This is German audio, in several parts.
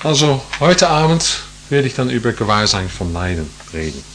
Also heute Abend werde ich dann über Gewahrsein vom Leiden reden.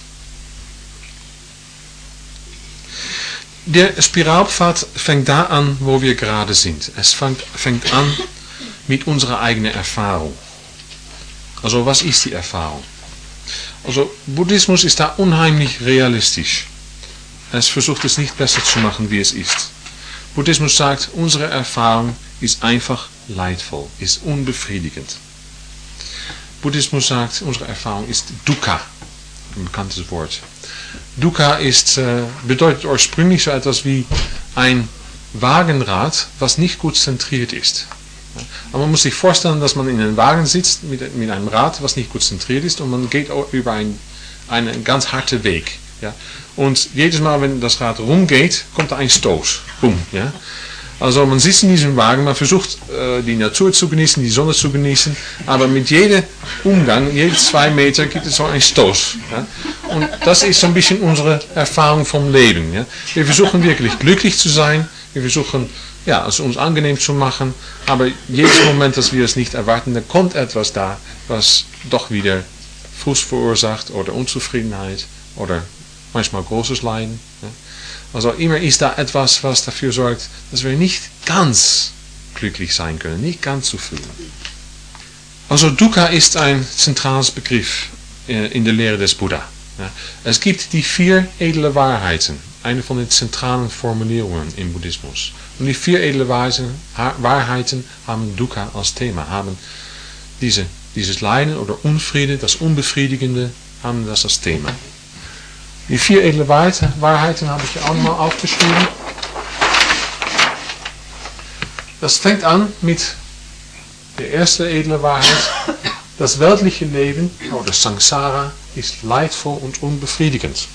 Der Spiralpfad fängt da an, wo wir gerade sind. Es fängt an mit unserer eigenen Erfahrung. Also was ist die Erfahrung? Also Buddhismus ist da unheimlich realistisch. Es versucht es nicht besser zu machen, wie es ist. Buddhismus sagt, unsere Erfahrung ist einfach leidvoll, ist unbefriedigend. Buddhismus sagt, unsere Erfahrung ist Dukkha, ein bekanntes Wort. Dukkha bedeutet ursprünglich so etwas wie ein Wagenrad, was nicht gut zentriert ist. Aber man muss sich vorstellen, dass man in einem Wagen sitzt mit einem Rad, was nicht gut zentriert ist, und man geht über einen ganz harten Weg. Ja? Und jedes Mal, wenn das Rad rumgeht, kommt da ein Stoß. Boom, ja? Also man sitzt in diesem Wagen, man versucht die Natur zu genießen, die Sonne zu genießen, aber mit jedem Umgang, jede 2 Meter gibt es so einen Stoß. Ja? Und das ist so ein bisschen unsere Erfahrung vom Leben. Ja? Wir versuchen wirklich glücklich zu sein, wir versuchen es uns angenehm zu machen, aber jedes Moment, dass wir es nicht erwarten, da kommt etwas da, was doch wieder Frust verursacht oder Unzufriedenheit oder manchmal großes Leiden. Ja? Also immer ist da etwas, was dafür sorgt, dass wir nicht ganz glücklich sein können, nicht ganz zufrieden. Also Dukkha ist ein zentrales Begriff in der Lehre des Buddha. Ja. Es gibt die 4 edle Wahrheiten, eine von den zentralen Formulierungen im Buddhismus. Und die 4 edle Wahrheiten haben Dukkha als Thema, haben dieses Leiden oder Unfriede, das Unbefriedigende, haben das als Thema. Die 4 edle Wahrheiten habe ich hier auch nochmal aufgeschrieben. Das fängt an mit der ersten edle Wahrheit. Das weltliche Leben, oder Samsara, ist leidvoll und unbefriedigend.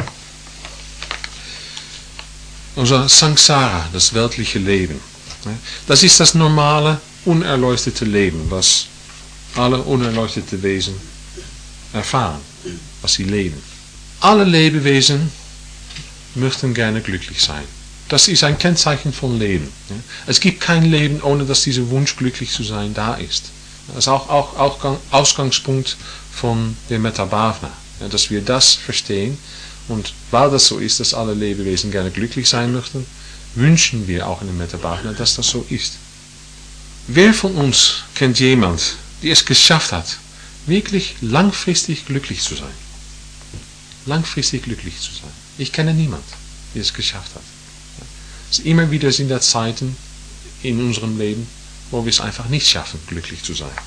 Unser Samsara, das weltliche Leben. Das ist das normale, unerleuchtete Leben, was alle unerleuchtete Wesen erfahren, was sie leben. Alle Lebewesen möchten gerne glücklich sein. Das ist ein Kennzeichen von Leben. Es gibt kein Leben, ohne dass dieser Wunsch, glücklich zu sein, da ist. Das ist auch Ausgangspunkt von der Metta-Bhavana, dass wir das verstehen. Und weil das so ist, dass alle Lebewesen gerne glücklich sein möchten, wünschen wir auch in der Metta-Bhavana, dass das so ist. Wer von uns kennt jemand, der es geschafft hat, wirklich langfristig glücklich zu sein? Langfristig glücklich zu sein. Ich kenne niemanden, der es geschafft hat. Also immer wieder sind da Zeiten in unserem Leben, wo wir es einfach nicht schaffen, glücklich zu sein.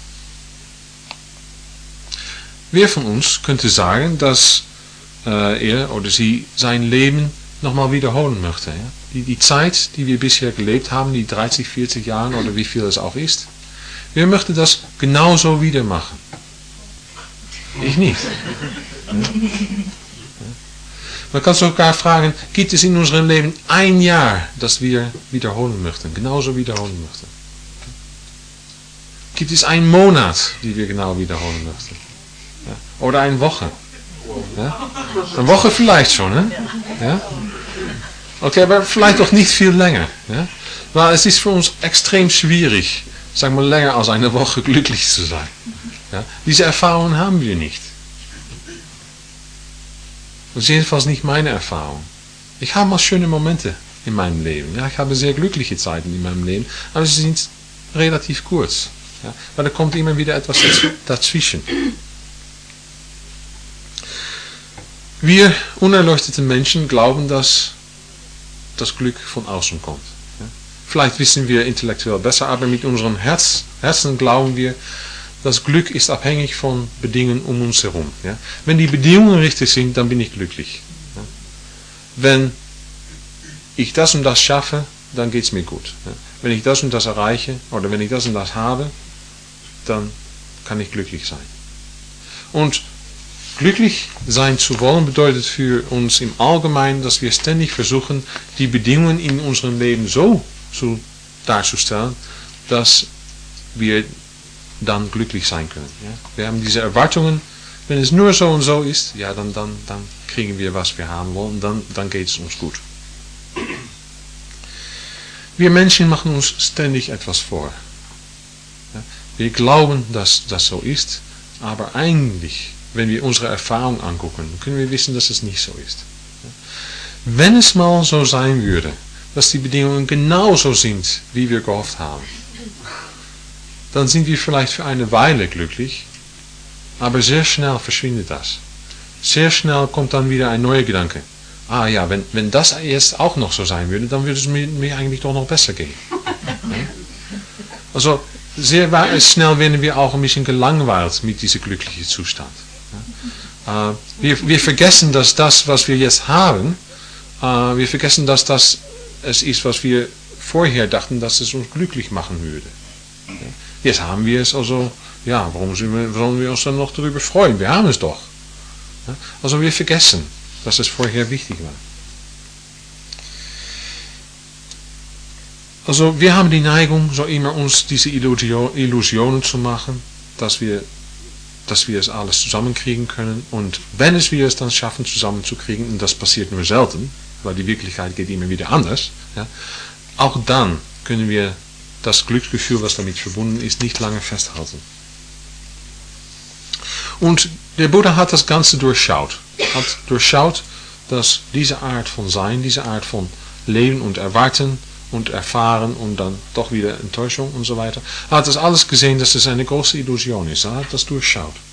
Wer von uns könnte sagen, dass er oder sie sein Leben nochmal wiederholen möchte? Ja? Die Zeit, die wir bisher gelebt haben, die 30, 40 Jahre oder wie viel es auch ist, wer möchte das genauso wieder machen? Ich nicht. Man kann sogar fragen, gibt es in unserem Leben ein Jahr, das wir wiederholen möchten, genauso wiederholen möchten? Gibt es einen Monat, die wir genau wiederholen möchten? Ja? Oder eine Woche? Ja? Eine Woche vielleicht schon, ne? Ja? Okay, aber vielleicht doch nicht viel länger. Ja? Weil es ist für uns extrem schwierig, sagen wir länger als eine Woche glücklich zu sein. Ja? Diese Erfahrungen haben wir nicht. Das ist jedenfalls nicht meine Erfahrung. Ich habe mal schöne Momente in meinem Leben. Ja, ich habe sehr glückliche Zeiten in meinem Leben, aber sie sind relativ kurz. Ja, weil da kommt immer wieder etwas dazwischen. Wir unerleuchtete Menschen glauben, dass das Glück von außen kommt. Ja, vielleicht wissen wir intellektuell besser, aber mit unserem Herzen glauben wir, das Glück ist abhängig von Bedingungen um uns herum. Ja? Wenn die Bedingungen richtig sind, dann bin ich glücklich. Ja? Wenn ich das und das schaffe, dann geht es mir gut. Ja? Wenn ich das und das erreiche oder wenn ich das und das habe, dann kann ich glücklich sein. Und glücklich sein zu wollen bedeutet für uns im Allgemeinen, dass wir ständig versuchen, die Bedingungen in unserem Leben so darzustellen, dass wir dann glücklich sein können. Ja? Wir haben diese Erwartungen, wenn es nur so und so ist, ja, dann kriegen wir, was wir haben wollen, dann geht es uns gut. Wir Menschen machen uns ständig etwas vor. Ja? Wir glauben, dass das so ist, aber eigentlich, wenn wir unsere Erfahrung angucken, können wir wissen, dass es nicht so ist. Wenn es mal so sein würde, dass die Bedingungen genauso sind, wie wir gehofft haben, dann sind wir vielleicht für eine Weile glücklich, aber sehr schnell verschwindet das. Sehr schnell kommt dann wieder ein neuer Gedanke. Ah ja, wenn das jetzt auch noch so sein würde, dann würde es mir eigentlich doch noch besser gehen. Also sehr schnell werden wir auch ein bisschen gelangweilt mit diesem glücklichen Zustand. Wir vergessen, dass das, was wir jetzt haben, wir vergessen, dass das es ist, was wir vorher dachten, dass es uns glücklich machen würde. Jetzt haben wir es, also, ja, warum sollen wir uns dann noch darüber freuen? Wir haben es doch. Also wir vergessen, dass es vorher wichtig war. Also wir haben die Neigung, so immer uns diese Illusionen zu machen, dass wir es alles zusammenkriegen können. Und wenn wir es dann schaffen, zusammenzukriegen, und das passiert nur selten, weil die Wirklichkeit geht immer wieder anders, ja, auch dann können wir das Glücksgefühl, was damit verbunden ist, nicht lange festhalten. Und der Buddha hat das Ganze durchschaut. Hat durchschaut, dass diese Art von Sein, diese Art von Leben und Erwarten und Erfahren und dann doch wieder Enttäuschung und so weiter, er hat das alles gesehen, dass es eine große Illusion ist. Er hat das durchschaut.